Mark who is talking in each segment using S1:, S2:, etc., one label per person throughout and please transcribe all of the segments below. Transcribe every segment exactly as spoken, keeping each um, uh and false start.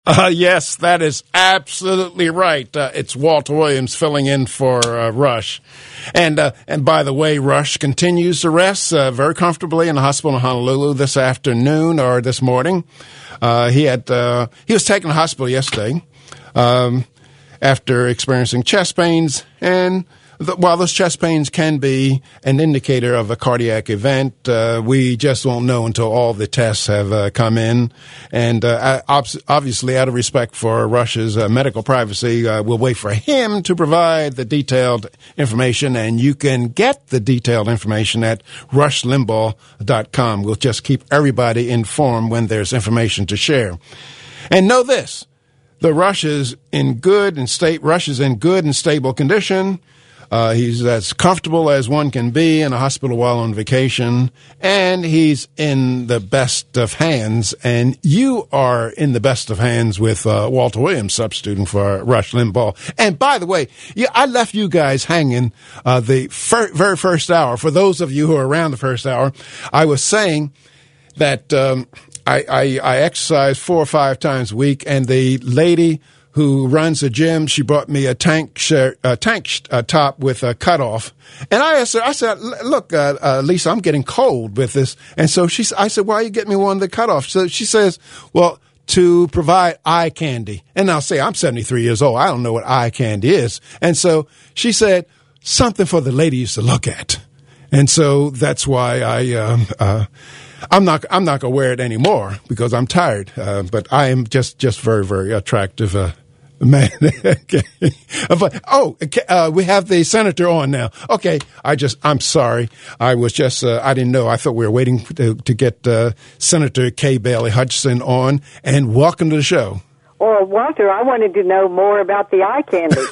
S1: Uh, yes, that is absolutely right. Uh, it's Walter Williams filling in for uh, Rush. And uh, and by the way, Rush continues to rest uh, very comfortably in the hospital in Honolulu this afternoon or this morning. Uh, he had uh, he was taken to the hospital yesterday um, after experiencing chest pains. And th- while those chest pains can be an indicator of a cardiac event, uh, we just won't know until all the tests have uh, come in. And uh, ob- obviously, out of respect for Rush's uh, medical privacy, uh, we'll wait for him to provide the detailed information. And you can get the detailed information at rush limbaugh dot com. We'll just keep everybody informed when there's information to share. And know this. The Rush is in good and state. Rush is in good and stable condition. Uh, he's as comfortable as one can be in a hospital while on vacation, and he's in the best of hands. And you are in the best of hands with uh, Walter Williams, substituting for Rush Limbaugh. And by the way, yeah, I left you guys hanging uh, the fir- very first hour. For those of you who are around the first hour, I was saying that um, I, I, I exercise four or five times a week, and the lady who runs the gym, she brought me a tank shirt, a tank uh, top with a cutoff. And I asked her, I said, look, uh, uh, Lisa, I'm getting cold with this. And so she, I said, why are you getting me one of the cutoffs? So she says, well, to provide eye candy. And I'll say, I'm seventy-three years old. I don't know what eye candy is. And so she said, something for the ladies to look at. And so that's why I, um, uh, I'm not, I'm not going to wear it anymore because I'm tired. Uh, but I am just, just very, very attractive, uh, man. Okay. But, oh, uh, we have the senator on now. Okay. I just, I'm sorry. I was just, uh, I didn't know. I thought we were waiting to, to get, uh, Senator Kay Bailey Hutchison on, and welcome to the show.
S2: Well, Walter, I wanted to know more about the eye candy.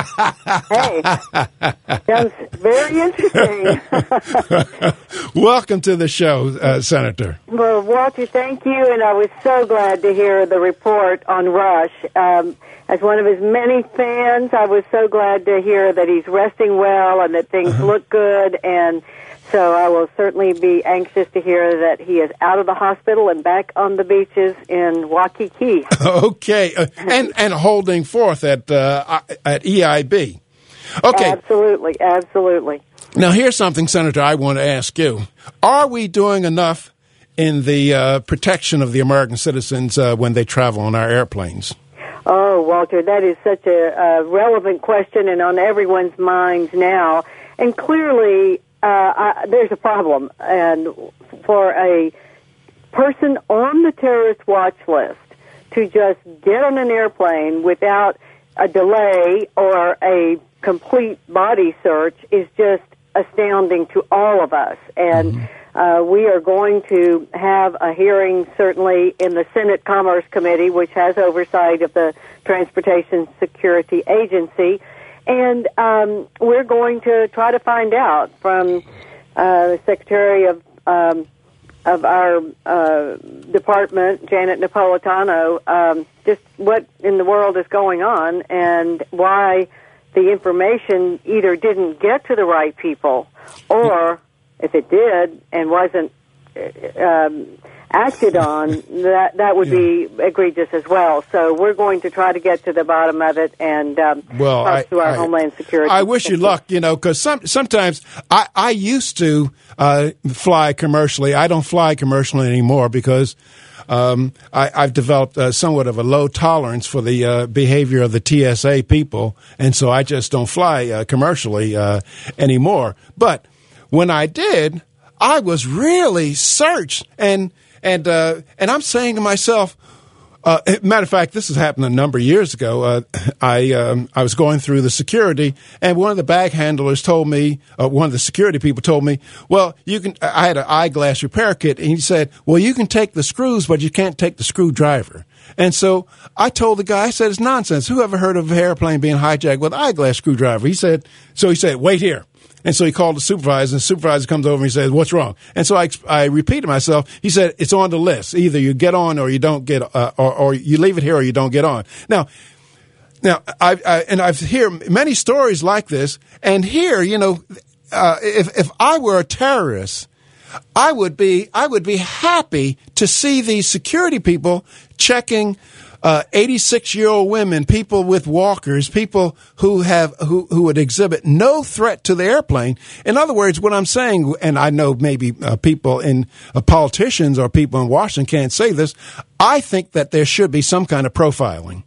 S2: Hey, sounds very interesting.
S1: Welcome to the show, uh, Senator.
S2: Well, Walter, thank you, and I was so glad to hear the report on Rush. Um, as one of his many fans, I was so glad to hear that he's resting well and that things uh-huh. look good, and so I will certainly be anxious to hear that he is out of the hospital and back on the beaches in Waikiki.
S1: Okay, uh, and and holding forth at uh, at E I B. Okay,
S2: absolutely, absolutely.
S1: Now, here's something, Senator, I want to ask you: are we doing enough in the uh, protection of the American citizens uh, when they travel on our airplanes?
S2: Oh, Walter, that is such a, a relevant question and on everyone's minds now, and clearly. Uh, I, there's a problem, and for a person on the terrorist watch list to just get on an airplane without a delay or a complete body search is just astounding to all of us. And mm-hmm. uh, we are going to have a hearing, certainly, in the Senate Commerce Committee, which has oversight of the Transportation Security Agency. And um, we're going to try to find out from uh, the Secretary of um, of our uh, department, Janet Napolitano, um, just what in the world is going on and why the information either didn't get to the right people, or if it did and wasn't um, acted on, that that would yeah. be egregious as well. So we're going to try to get to the bottom of it and um,
S1: well,
S2: talk
S1: I,
S2: to our
S1: I,
S2: Homeland Security.
S1: I wish you luck, you know, because some, sometimes I, I used to uh, fly commercially. I don't fly commercially anymore because um, I, I've developed uh, somewhat of a low tolerance for the uh, behavior of the T S A people, and so I just don't fly uh, commercially uh, anymore. But when I did, I was really searched, and And uh, and I'm saying to myself, uh, matter of fact, this has happened a number of years ago. Uh, I um, I was going through the security, and one of the bag handlers told me, uh, one of the security people told me, well, you can. I had an eyeglass repair kit, and he said, well, you can take the screws, but you can't take the screwdriver. And so I told the guy, I said, it's nonsense. Who ever heard of an airplane being hijacked with an eyeglass screwdriver? He said, so he said, wait here. And so he called the supervisor, and the supervisor comes over and he says, what's wrong? And so I, I repeated myself. He said, it's on the list. Either you get on or you don't get, uh, or, or you leave it here or you don't get on. Now, now, I, I and I've heard many stories like this. And here, you know, uh, if, if I were a terrorist, I would be, I would be happy to see these security people checking uh, eighty-six-year-old women, people with walkers, people who have who, who would exhibit no threat to the airplane. In other words, what I'm saying, and I know maybe uh, people in uh, politicians or people in Washington can't say this, I think that there should be some kind of profiling.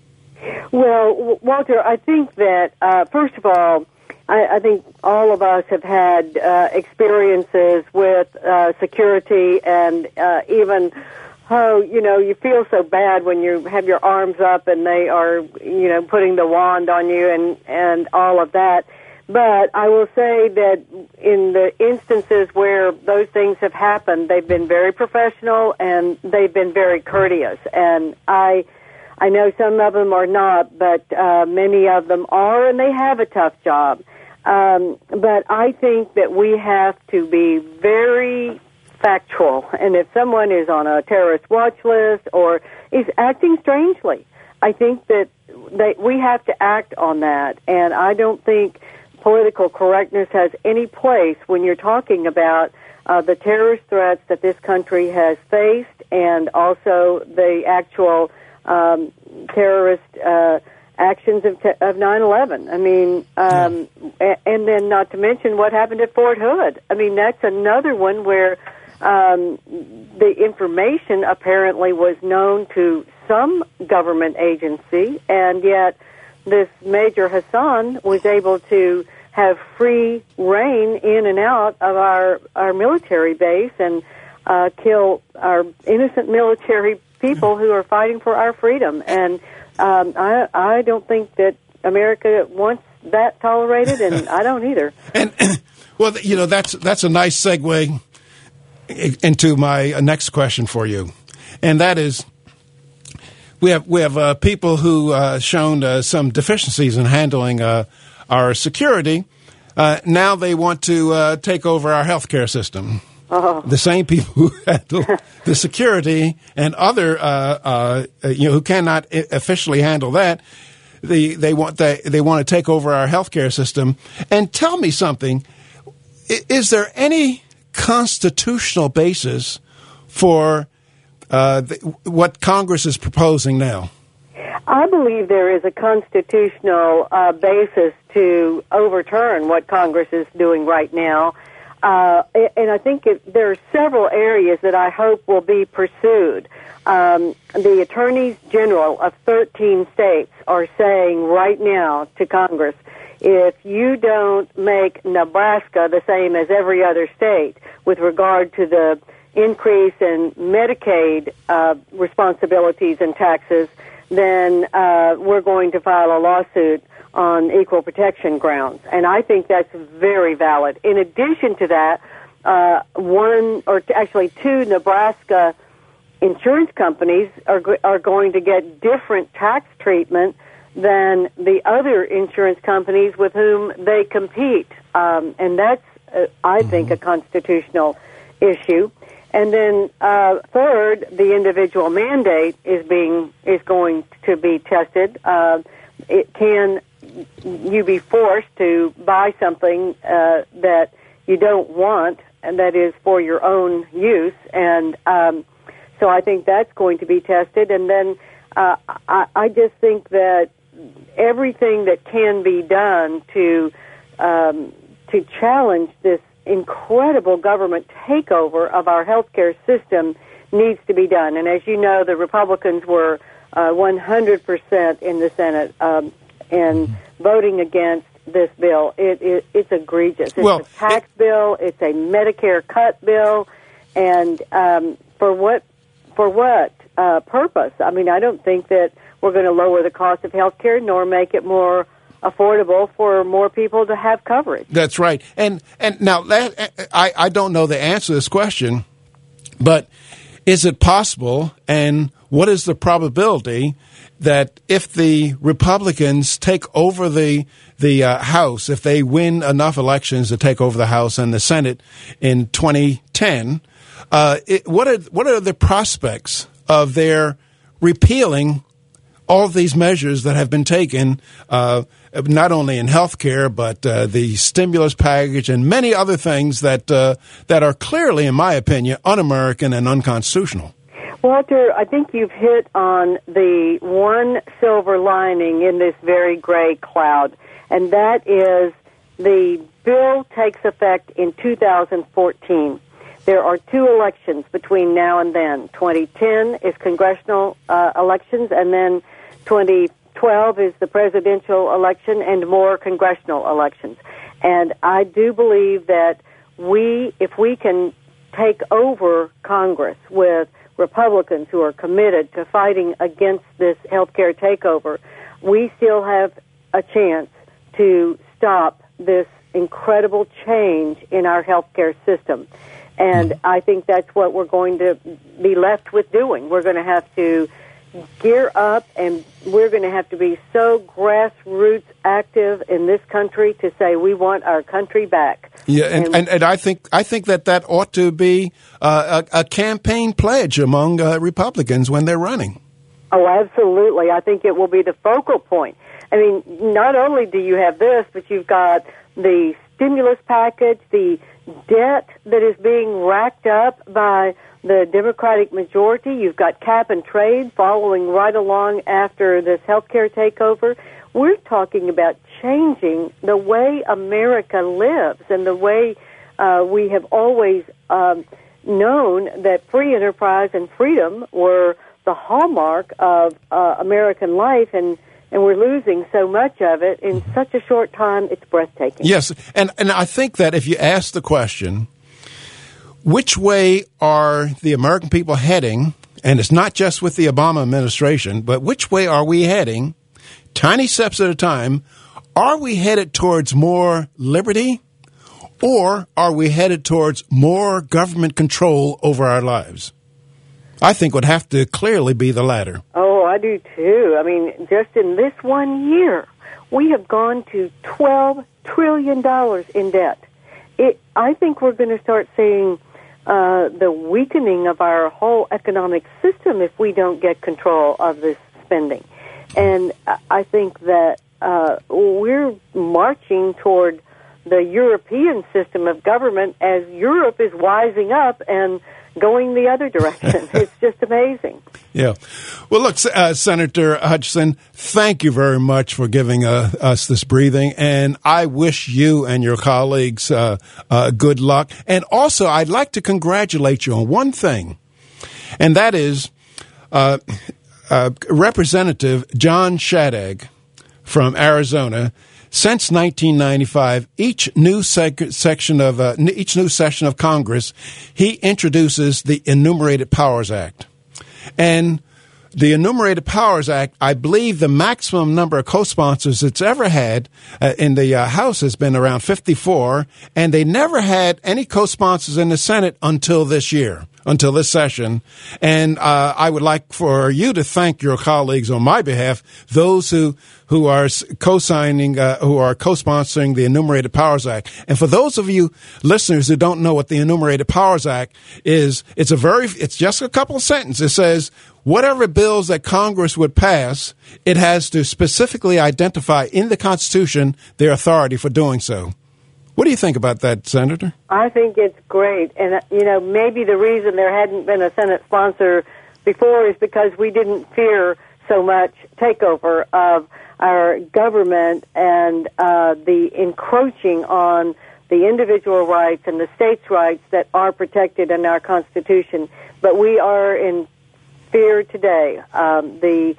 S2: Well, Walter, I think that, uh, first of all, I, I think all of us have had uh, experiences with uh, security and uh, even, oh, you know, you feel so bad when you have your arms up and they are, you know, putting the wand on you and, and all of that. But I will say that in the instances where those things have happened, they've been very professional and they've been very courteous. And I... I know some of them are not, but uh, many of them are, and they have a tough job. Um, but I think that we have to be very factual. And if someone is on a terrorist watch list or is acting strangely, I think that they, we have to act on that. And I don't think political correctness has any place when you're talking about uh, the terrorist threats that this country has faced and also the actual Um, terrorist uh, actions of, te- of nine eleven. I mean, um, yeah. a- and then not to mention what happened at Fort Hood. I mean, that's another one where um, the information apparently was known to some government agency, and yet this Major Hassan was able to have free reign in and out of our, our military base and uh, kill our innocent military people who are fighting for our freedom. And um, I, I don't think that America wants that tolerated, and I don't either.
S1: And, well, you know, that's that's a nice segue into my next question for you, and that is, we have we have uh, people who uh, shown uh, some deficiencies in handling uh, our security. Uh, now they want to uh, take over our healthcare system. Oh. The same people who handle the security and other, uh, uh, you know, who cannot officially handle that, the, they want they, they want to take over our healthcare system. And tell me something: is there any constitutional basis for uh, the, what Congress is proposing now?
S2: I believe there is a constitutional uh, basis to overturn what Congress is doing right now. Uh, and I think it, there are several areas that I hope will be pursued. Um, the attorneys general of thirteen states are saying right now to Congress, if you don't make Nebraska the same as every other state with regard to the increase in Medicaid uh, responsibilities and taxes, then uh, we're going to file a lawsuit on equal protection grounds. And I think that's very valid. In addition to that, uh, one or t- actually two Nebraska insurance companies are go- are going to get different tax treatment than the other insurance companies with whom they compete. Um, and that's, uh, I think, a constitutional issue. And then uh, third, the individual mandate is being is going to be tested. Uh, it can you be forced to buy something uh, that you don't want and that is for your own use, and um, so I think that's going to be tested. And then uh, I, I just think that everything that can be done to um, to challenge this incredible government takeover of our healthcare system needs to be done. And as you know, the Republicans were uh, one hundred percent in the Senate um, in voting against this bill. It, it, it's egregious. It's
S1: well,
S2: a tax
S1: it,
S2: bill. It's a Medicare cut bill. And um, for what for what uh, purpose? I mean, I don't think that we're going to lower the cost of health care nor make it more affordable for more people to have coverage.
S1: That's right. And and now that I, I don't know the answer to this question, but is it possible, and what is the probability that if the Republicans take over the the uh, House, if they win enough elections to take over the House and the Senate in twenty ten, uh, it, what are what are the prospects of their repealing all of these measures that have been taken, uh, not only in health care, but uh, the stimulus package and many other things that uh, that are clearly, in my opinion, un-American and unconstitutional?
S2: Walter, I think you've hit on the one silver lining in this very gray cloud, and that is the bill takes effect in two thousand fourteen. There are two elections between now and then. twenty ten is congressional uh, elections, and then twenty twelve is the presidential election and more congressional elections. And I do believe that we, if we can take over Congress with Republicans who are committed to fighting against this healthcare takeover, we still have a chance to stop this incredible change in our healthcare system. And I think that's what we're going to be left with doing. We're going to have to gear up, and we're going to have to be so grassroots active in this country to say we want our country back.
S1: Yeah, and, and, and, and I think I think that that ought to be uh, a, a campaign pledge among uh, Republicans when they're running.
S2: Oh, absolutely. I think it will be the focal point. I mean, not only do you have this, but you've got the stimulus package, the debt that is being racked up by the Democratic majority. You've got cap and trade following right along after this healthcare takeover. We're talking about changing the way America lives and the way uh, we have always um, known that free enterprise and freedom were the hallmark of uh, American life, and And we're losing so much of it in such a short time, it's breathtaking.
S1: Yes, and, and I think that if you ask the question, which way are the American people heading, and it's not just with the Obama administration, but which way are we heading, tiny steps at a time, are we headed towards more liberty, or are we headed towards more government control over our lives? I think would have to clearly be the latter.
S2: Oh, I do too. I mean, just in this one year, we have gone to twelve trillion dollars in debt. It, I think we're going to start seeing uh, the weakening of our whole economic system if we don't get control of this spending. And I think that uh, we're marching toward the European system of government as Europe is wising up and going the other direction. It's just amazing.
S1: Yeah. Well, look, uh, Senator Hutchinson, thank you very much for giving uh, us this briefing, and I wish you and your colleagues uh, uh, good luck. And also, I'd like to congratulate you on one thing, and that is uh, uh, Representative John Shadegg from Arizona. Since nineteen ninety-five, each new sec- section of uh, each new session of Congress, he introduces the Enumerated Powers Act, and the Enumerated Powers Act, I believe the maximum number of co-sponsors it's ever had uh, in the uh, House has been around fifty-four, and they never had any co-sponsors in the Senate until this year, until this session. And uh, I would like for you to thank your colleagues on my behalf, those who who are co-signing, uh, who are co-sponsoring the Enumerated Powers Act. And for those of you listeners who don't know what the Enumerated Powers Act is, it's a very, it's just a couple of sentences. It says, whatever bills that Congress would pass, it has to specifically identify in the Constitution their authority for doing so. What do you think about that, Senator?
S2: I think it's great. And, you know, maybe the reason there hadn't been a Senate sponsor before is because we didn't fear so much takeover of our government and uh, the encroaching on the individual rights and the states' rights that are protected in our Constitution. But we are in fear today. Um, the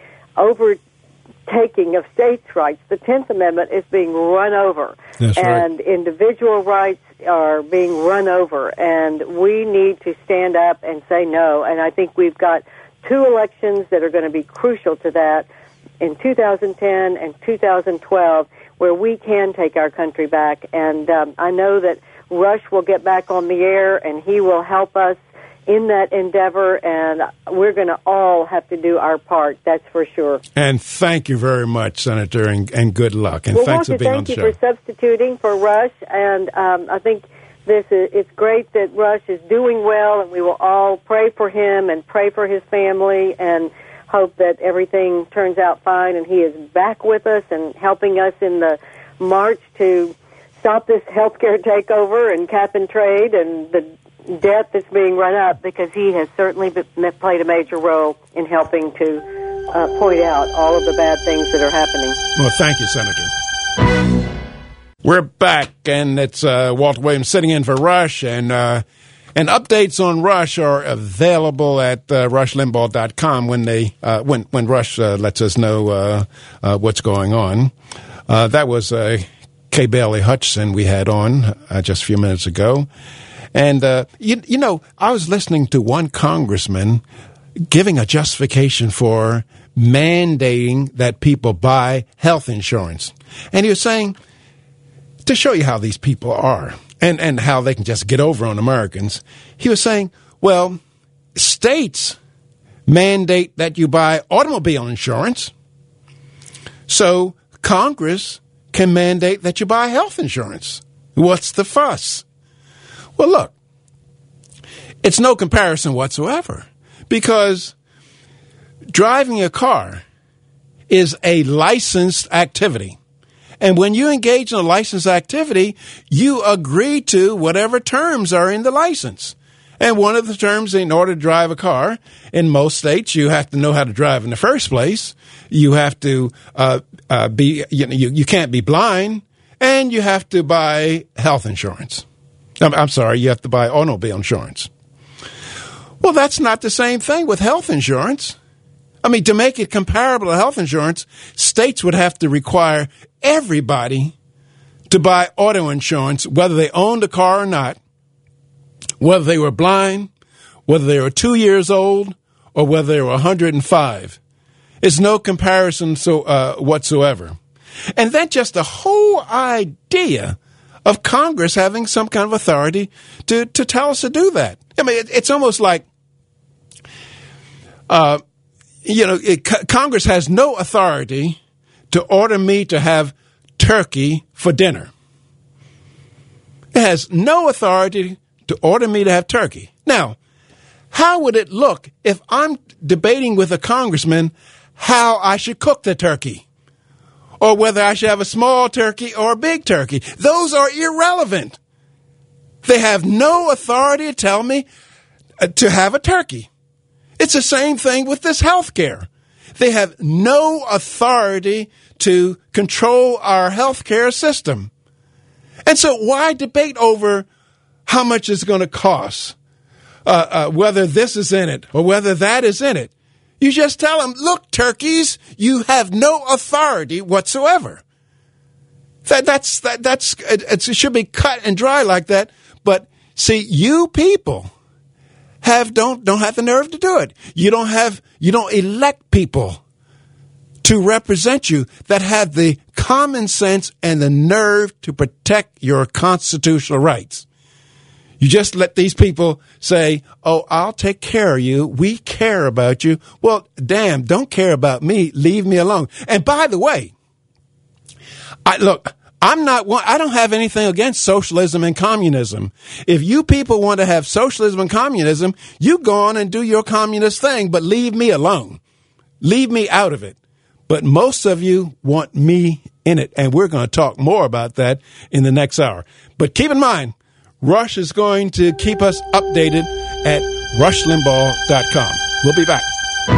S2: overtaking of states' rights, the tenth Amendment, is being run over.
S1: That's
S2: and
S1: right.
S2: Individual rights are being run over. And we need to stand up and say no. And I think we've got two elections that are going to be crucial to that in two thousand ten and two thousand twelve, where we can take our country back. And um, I know that Rush will get back on the air, and he will help us in that endeavor, and we're going to all have to do our part, that's for sure.
S1: And thank you very much, Senator, and, and good luck. And
S2: well,
S1: thanks
S2: Walter,
S1: for being on the show.
S2: Thank you for substituting for Rush, and um, I think this is, it's great that Rush is doing well, and we will all pray for him and pray for his family and hope that everything turns out fine and he is back with us and helping us in the march to stop this healthcare takeover and cap and trade and the debt that's being run up, because he has certainly been, played a major role in helping to uh, point out all of the bad things that are happening.
S1: Well, thank you, Senator. We're back, and it's uh, Walter Williams sitting in for Rush, and uh, and updates on Rush are available at uh, rush limbaugh dot com when they uh, when when Rush uh, lets us know uh, uh, what's going on. Uh, that was uh, Kay Bailey Hutchison we had on uh, just a few minutes ago. And, uh, you, you know, I was listening to one congressman giving a justification for mandating that people buy health insurance. And he was saying, to show you how these people are and, and how they can just get over on Americans, he was saying, well, states mandate that you buy automobile insurance, so Congress can mandate that you buy health insurance. What's the fuss? Well, look, it's no comparison whatsoever, because driving a car is a licensed activity. And when you engage in a licensed activity, you agree to whatever terms are in the license. And one of the terms, in order to drive a car, in most states, you have to know how to drive in the first place. You have to uh, uh, be, you know, you, you can't be blind, and you have to buy health insurance. I'm, I'm sorry, you have to buy automobile insurance. Well, that's not the same thing with health insurance. I mean, to make it comparable to health insurance, states would have to require everybody to buy auto insurance, whether they owned a car or not, whether they were blind, whether they were two years old, or whether they were one hundred five. It's no comparison so uh, whatsoever. And then just the whole idea of Congress having some kind of authority to, to tell us to do that. I mean, it, it's almost like, uh, you know, it, Congress has no authority to order me to have turkey for dinner. It has no authority to order me to have turkey. Now, how would it look if I'm debating with a congressman how I should cook the turkey, or whether I should have a small turkey or a big turkey? Those are irrelevant. They have no authority to tell me to have a turkey. It's the same thing with this health care. They have no authority to control our health care system. And so why debate over how much it's going to cost, uh, uh, whether this is in it or whether that is in it? You just tell them, look, turkeys, you have no authority whatsoever. That, that's, that, that's, it, it should be cut and dry like that. But see, you people have, don't, don't have the nerve to do it. You don't have, you don't elect people to represent you that have the common sense and the nerve to protect your constitutional rights. You just let these people say, oh, I'll take care of you. We care about you. Well, damn, don't care about me. Leave me alone. And by the way, I look, I'm not one, I don't have anything against socialism and communism. If you people want to have socialism and communism, you go on and do your communist thing, but leave me alone. Leave me out of it. But most of you want me in it, and we're going to talk more about that in the next hour. But keep in mind, Rush is going to keep us updated at rush limbaugh dot com. We'll be back.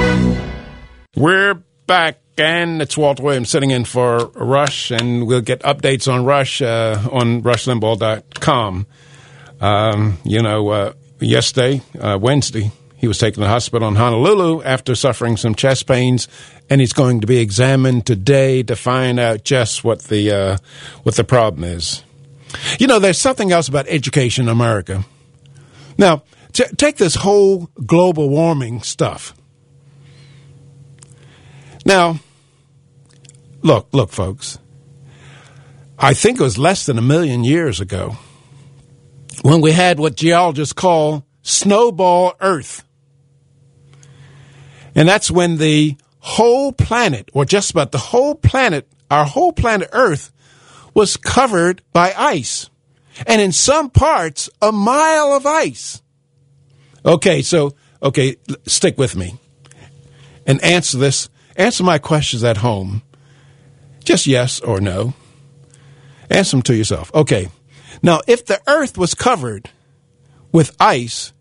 S1: We're back, and it's Walter Williams sitting in for Rush, and we'll get updates on Rush uh, on rush limbaugh dot com. Um, you know, uh, yesterday, uh, Wednesday, he was taken to the hospital in Honolulu after suffering some chest pains, and he's going to be examined today to find out just what the uh, what the problem is. You know, there's something else about education in America. Now, t- take this whole global warming stuff. Now, look, look, folks. I think it was less than a million years ago when we had what geologists call snowball Earth. And that's when the whole planet, or just about the whole planet, our whole planet Earth, was covered by ice. And in some parts, a mile of ice. Okay, so, okay, stick with me and answer this. Answer my questions at home. Just yes or no. Answer them to yourself. Okay. Now, if the Earth was covered with ice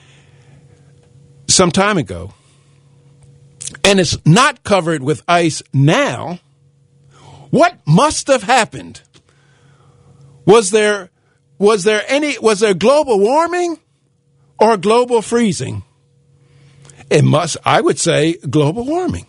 S1: some time ago, and it's not covered with ice now, what must have happened? Was there was there any was there global warming or global freezing? It must, I would say, global warming.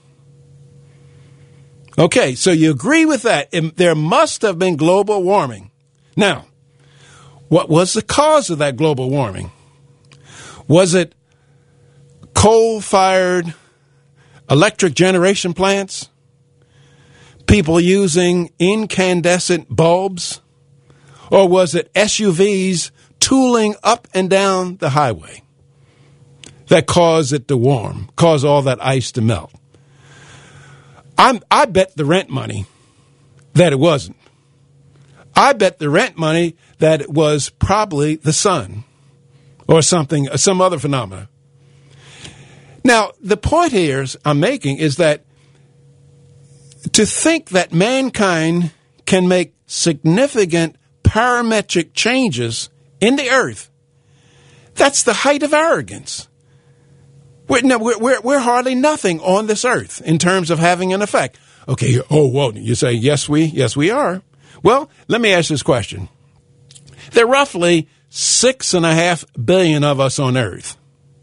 S1: Okay, so you agree with that. It, there must have been global warming. Now, what was the cause of that global warming? Was it coal-fired electric generation plants? People using incandescent bulbs? Or was it S U Vs tooling up and down the highway that caused it to warm, caused all that ice to melt? I'm, I bet the rent money that it wasn't. I bet the rent money that it was probably the sun or something, some other phenomena. Now, the point here is, I'm making is that to think that mankind can make significant parametric changes in the earth, that's the height of arrogance. We're, no, we're, we're, we're hardly nothing on this earth in terms of having an effect. Okay, oh, well, you say, yes, we, yes, we are. Well, let me ask this question. There are roughly six and a half billion of us on earth.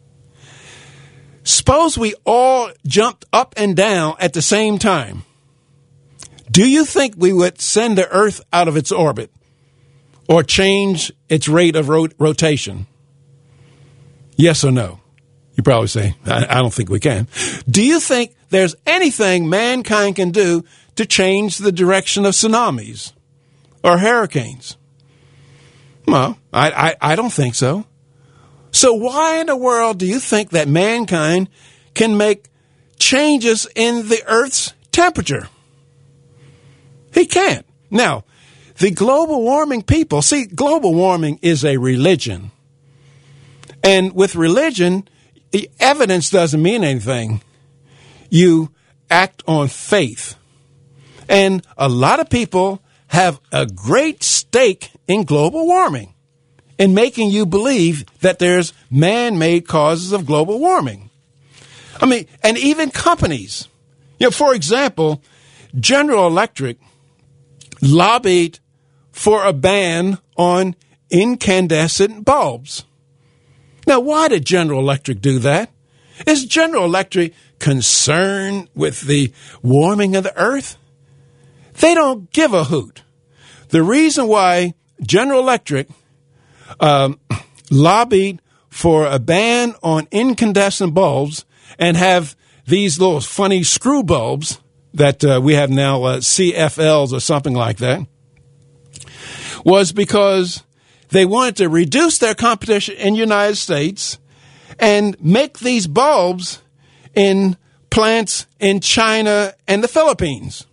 S1: Suppose we all jumped up and down at the same time. Do you think we would send the earth out of its orbit or change its rate of rot- rotation? Yes or no? You probably say, I, I don't think we can. Do you think there's anything mankind can do to change the direction of tsunamis or hurricanes? Well, I, I, I don't think so. So why in the world do you think that mankind can make changes in the Earth's temperature? He can't. Now, the global warming people, see, global warming is a religion. And with religion, evidence doesn't mean anything. You act on faith. And a lot of people have a great stake in global warming, in making you believe that there's man-made causes of global warming. I mean, and even companies. You know, for example, General Electric lobbied for a ban on incandescent bulbs. Now, why did General Electric do that? Is General Electric concerned with the warming of the earth? They don't give a hoot. The reason why General Electric um, lobbied for a ban on incandescent bulbs and have these little funny screw bulbs that uh, we have now, uh, C F Ls or something like that, was because they wanted to reduce their competition in the United States and make these bulbs in plants in China and the Philippines.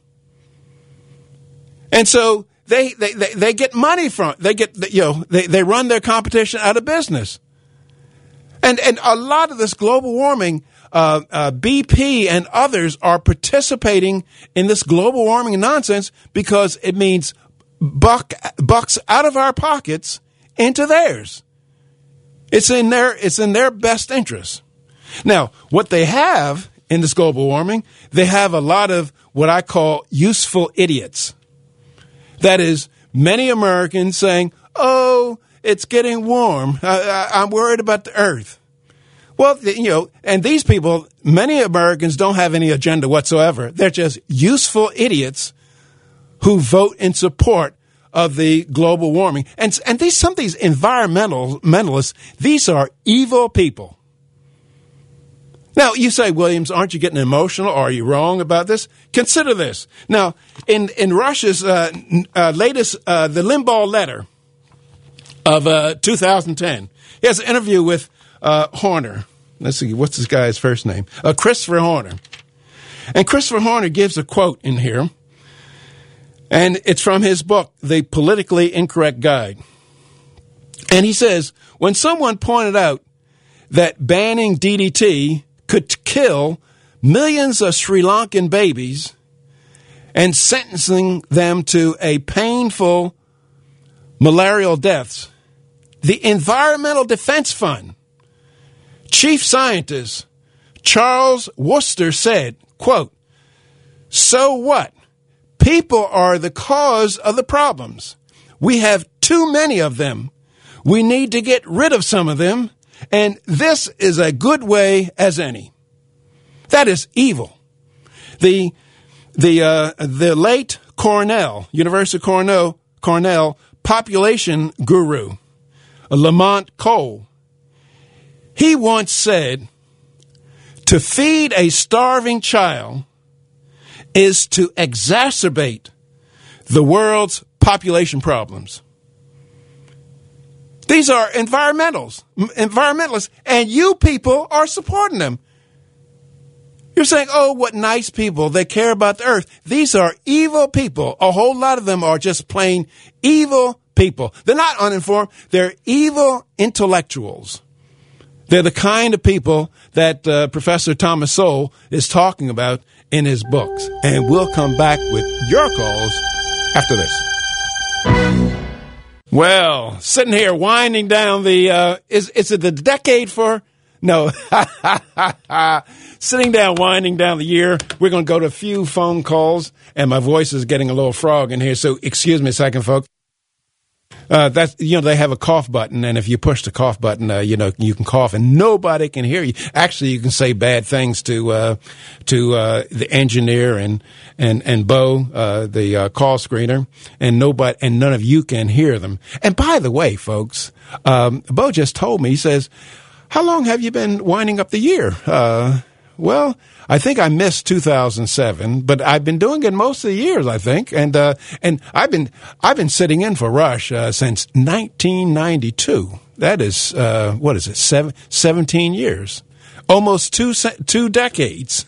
S1: And so they, they, they, they get money from it. They get, you know, they, they run their competition out of business. And, and a lot of this global warming, uh, uh, B P and others are participating in this global warming nonsense because it means buck, bucks out of our pockets into theirs. It's in their, it's in their best interest. Now, what they have in this global warming, they have a lot of what I call useful idiots. That is, many Americans saying, oh, it's getting warm. I, I, I'm worried about the earth. Well, you know, and these people, many Americans don't have any agenda whatsoever. They're just useful idiots who vote in support of the global warming. And, and these, some of these environmental mentalists, these are evil people. Now, you say, Williams, aren't you getting emotional? Or are you wrong about this? Consider this. Now, in, in Russia's uh, uh, latest, uh, the Limbaugh letter of uh, two thousand ten, he has an interview with uh, Horner. Let's see, what's this guy's first name? Uh, Christopher Horner. And Christopher Horner gives a quote in here, and it's from his book, The Politically Incorrect Guide. And he says, when someone pointed out that banning D D T could kill millions of Sri Lankan babies and sentencing them to a painful malarial deaths, the Environmental Defense Fund chief scientist Charles Worcester said, quote, "So what? People are the cause of the problems. We have too many of them. We need to get rid of some of them, and this is a good way as any." That is evil. The the uh, the late Cornell, University of Cornell, Cornell population guru, Lamont Cole, he once said, "To feed a starving child is to exacerbate the world's population problems." These are environmentals, environmentalists, and you people are supporting them. You're saying, oh, what nice people. They care about the earth. These are evil people. A whole lot of them are just plain evil people. They're not uninformed. They're evil intellectuals. They're the kind of people that uh, Professor Thomas Sowell is talking about in his books. And we'll come back with your calls after this. Well, sitting here winding down the, uh, is, is it the decade for? No. Sitting down, winding down the year. We're going to go to a few phone calls, and my voice is getting a little frog in here, so excuse me a second, folks. Uh, that's, you know, they have a cough button, and if you push the cough button, uh, you know, you can cough, and nobody can hear you. Actually, you can say bad things to uh, to uh, the engineer and and and Bo, uh, the uh, call screener, and nobody, and none of you can hear them. And by the way, folks, um, Bo just told me. He says, "How long have you been winding up the year?" Uh, well, I think I missed two thousand seven, but I've been doing it most of the years, I think, and uh, and I've been I've been sitting in for Rush uh, since nineteen ninety-two. That is uh, what is it? Seven, seventeen years, almost two two decades.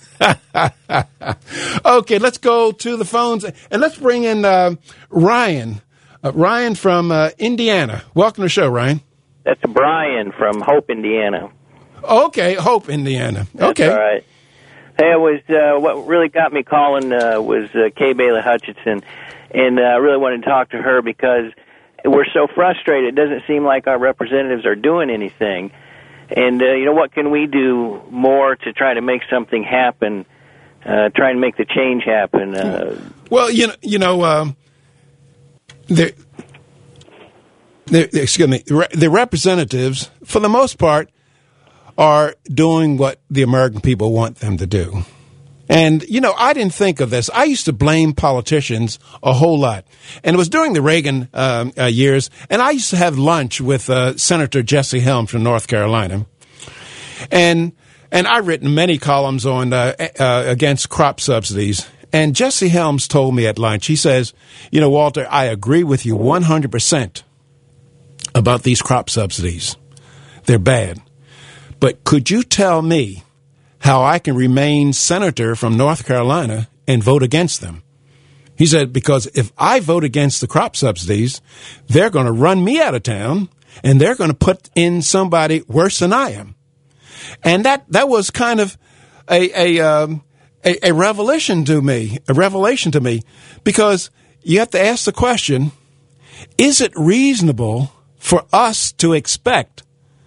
S1: Okay, let's go to the phones and let's bring in uh, Ryan. Uh, Ryan from uh, Indiana. Welcome to the show, Ryan.
S3: That's Brian from Hope, Indiana.
S1: Okay, Hope, Indiana. Okay.
S3: That's all right. Hey, it was uh, what really got me calling uh, was uh, Kay Bailey Hutchinson, and uh, I really wanted to talk to her because we're so frustrated. It doesn't seem like our representatives are doing anything. And, uh, you know, what can we do more to try to make something happen, uh, try and make the change happen? Uh,
S1: well, you know, you know um, the, the, excuse me, the representatives, for the most part, are doing what the American people want them to do. And, you know, I didn't think of this. I used to blame politicians a whole lot. And it was during the Reagan um, uh, years, and I used to have lunch with uh, Senator Jesse Helms from North Carolina. And and I've written many columns on uh, uh, against crop subsidies. And Jesse Helms told me at lunch, he says, you know, Walter, I agree with you one hundred percent about these crop subsidies. They're bad. But could you tell me how I can remain senator from North Carolina and vote against them? He said, because if I vote against the crop subsidies, they're going to run me out of town, and they're going to put in somebody worse than I am. And that, that was kind of a, a, um, a, a revelation to me, a revelation to me, because you have to ask the question, is it reasonable for us to expect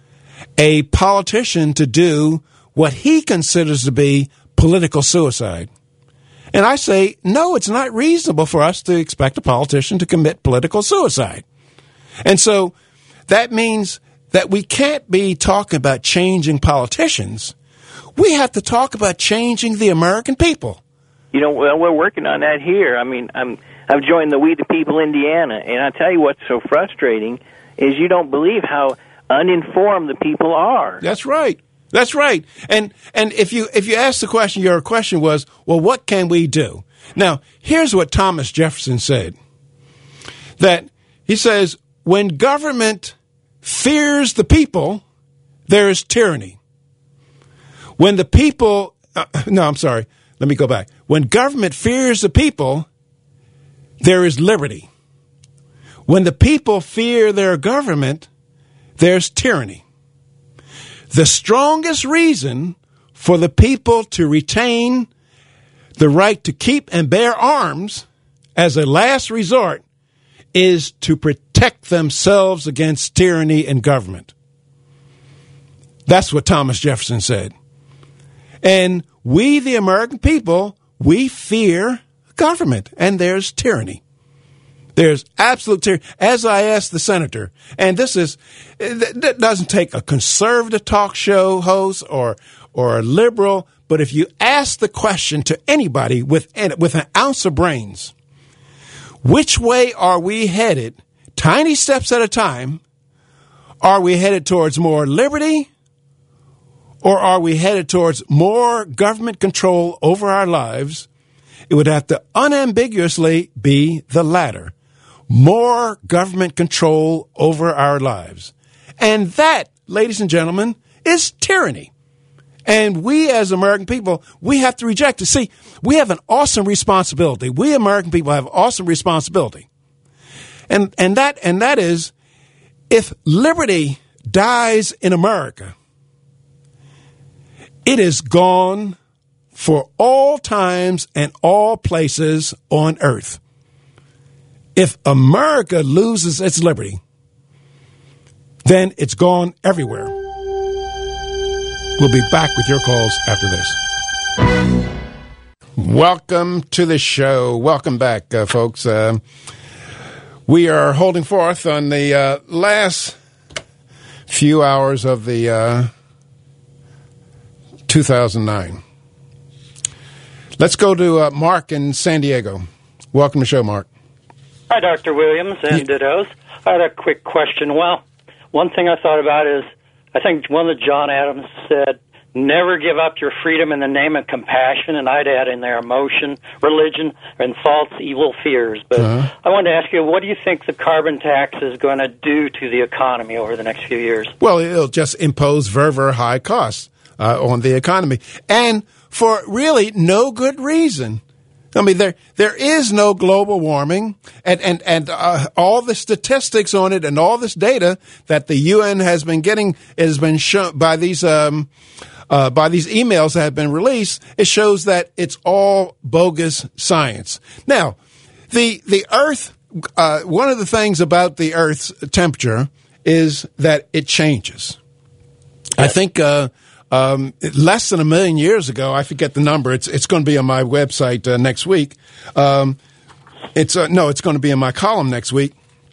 S1: a politician to do what he considers to be political suicide? And I say, no, it's not reasonable for us to expect a politician to commit political suicide. And so that means that we can't be talking about changing politicians. We have to talk about changing the American people.
S3: You know, well, we're working on that here. I mean, I'm, I've joined the We the People Indiana, and I tell you what's so frustrating is you don't believe how uninformed the people are.
S1: That's right. That's right. And and if you if you ask the question, your question was, well, what can we do? Now, here's what Thomas Jefferson said. That he says, when government fears the people, there is tyranny. When the people, uh, no, I'm sorry. Let me go back. When government fears the people, there is liberty. When the people fear their government, there's tyranny. The strongest reason for the people to retain the right to keep and bear arms as a last resort is to protect protect themselves against tyranny and government. That's what Thomas Jefferson said. And we, the American people, we fear government, and there's tyranny. There's absolute tyranny. As I asked the senator, and this is, that doesn't take a conservative talk show host or or a liberal, but if you ask the question to anybody with, with an ounce of brains, which way are we headed, tiny steps at a time, are we headed towards more liberty, or are we headed towards more government control over our lives? It would have to unambiguously be the latter. More government control over our lives. And that, ladies and gentlemen, is tyranny. And we as American people, we have to reject it. See, we have an awesome responsibility. We American people have awesome responsibility. And and that and that is, if liberty dies in America, it is gone for all times and all places on earth. If America loses its liberty, then it's gone everywhere. We'll be back with your calls after this. Welcome to the show. Welcome back, uh, folks. Uh, we are holding forth on the uh, last few hours of the uh, two thousand nine. Let's go to uh, Mark in San Diego. Welcome to the show, Mark.
S4: Hi, Doctor Williams and dittos. I had a quick question. Well, one thing I thought about is, I think one of John Adams said, never give up your freedom in the name of compassion, and I'd add in there emotion, religion, and false evil fears. But uh-huh. I wanted to ask you, what do you think the carbon tax is going to do to the economy over the next few years?
S1: Well, it'll just impose very, very high costs uh, on the economy, and for really no good reason. I mean, there there is no global warming, and and and uh, all the statistics on it, and all this data that the U N has been getting has been shown by these um, uh, by these emails that have been released. It shows that it's all bogus science. Now, the the Earth. Uh, one of the things about the Earth's temperature is that it changes. Yes. I think. Uh, Um, less than a million years ago, I forget the number. It's it's going to be on my website uh, next week. Um, it's uh, no, it's going to be in my column next week.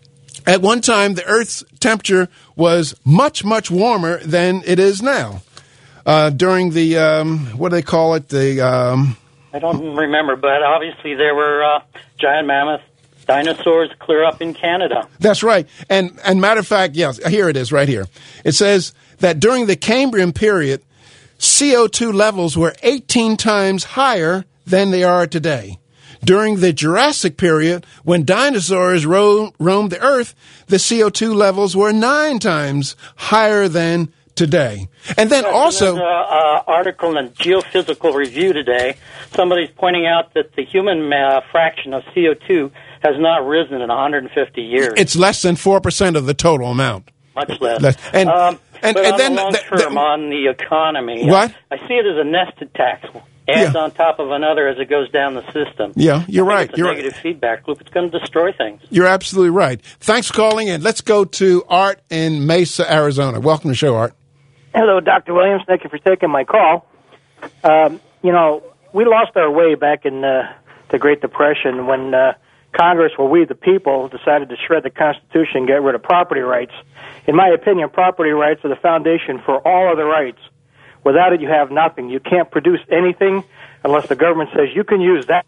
S1: At one time, the Earth's temperature was much much warmer than it is now. Uh, during the um, what do they call it? The um,
S4: I don't remember, but obviously there were uh, giant mammoth dinosaurs clear up in Canada.
S1: That's right. And and matter of fact, yes, here it is right here. It says that during the Cambrian period, C O two levels were eighteen times higher than they are today. During the Jurassic period, when dinosaurs ro- roamed the Earth, the C O two levels were nine times higher than today. And then yes, also...
S4: There's an article in Geophysical Review today. Somebody's pointing out that the human uh, fraction of C O two has not risen in one hundred fifty years.
S1: It's less than four percent of the total amount.
S4: Much less.
S1: less. And,
S4: um,
S1: and,
S4: but
S1: and
S4: on
S1: then
S4: the long
S1: the,
S4: term,
S1: the,
S4: on the economy,
S1: what?
S4: I, I see it as a nested tax. Adds
S1: yeah.
S4: on top of another as it goes down the system.
S1: Yeah, you're
S4: I think
S1: right.
S4: It's a
S1: you're
S4: negative
S1: right.
S4: feedback loop. It's going to destroy things.
S1: You're absolutely right. Thanks for calling in. Let's go to Art in Mesa, Arizona. Welcome to the show, Art.
S5: Hello, Doctor Williams. Thank you for taking my call. Um, you know, we lost our way back in uh, the Great Depression when uh, Congress, or we the people, decided to shred the Constitution and get rid of property rights. In my opinion, property rights are the foundation for all other rights. Without it, you have nothing. You can't produce anything unless the government says you can use that.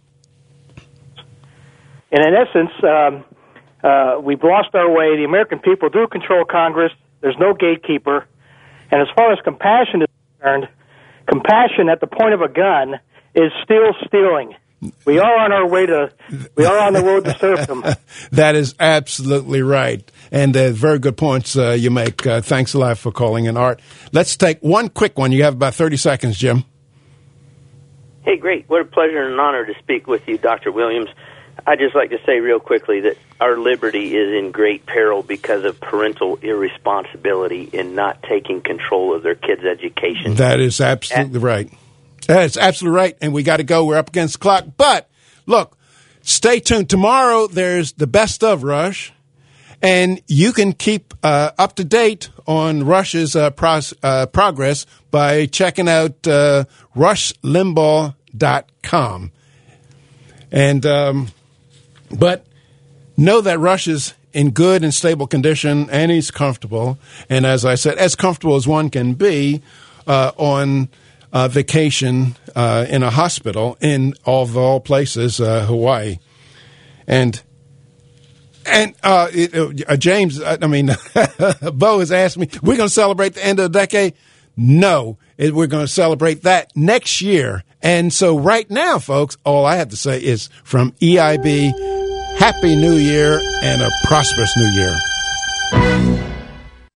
S5: And in essence, um, uh, we've lost our way. The American people do control Congress. There's no gatekeeper. And as far as compassion is concerned, compassion at the point of a gun is still stealing. We are on our way to, we are on the road to serfdom.
S1: That is absolutely right. And uh, very good points uh, you make. Uh, thanks a lot for calling in, Art. Let's take one quick one. You have about thirty seconds, Jim.
S6: Hey, great. What a pleasure and an honor to speak with you, Doctor Williams. I'd just like to say real quickly that our liberty is in great peril because of parental irresponsibility in not taking control of their kids' education.
S1: That is absolutely right. That's absolutely right. And we got to go. We're up against the clock. But look, stay tuned. Tomorrow there's the Best of Rush. And you can keep uh, up to date on Rush's uh, pros- uh, progress by checking out uh, rush limbaugh dot com. And um, but know that Rush is in good and stable condition, and he's comfortable. And as I said, as comfortable as one can be uh, on uh, vacation uh, in a hospital in, of all places, uh, Hawaii. And and uh, it, uh, James, I mean, Bo has asked me, we're going to celebrate the end of the decade? No, it, we're going to celebrate that next year. And so right now, folks, all I have to say is from E I B, Happy New Year and a prosperous New Year.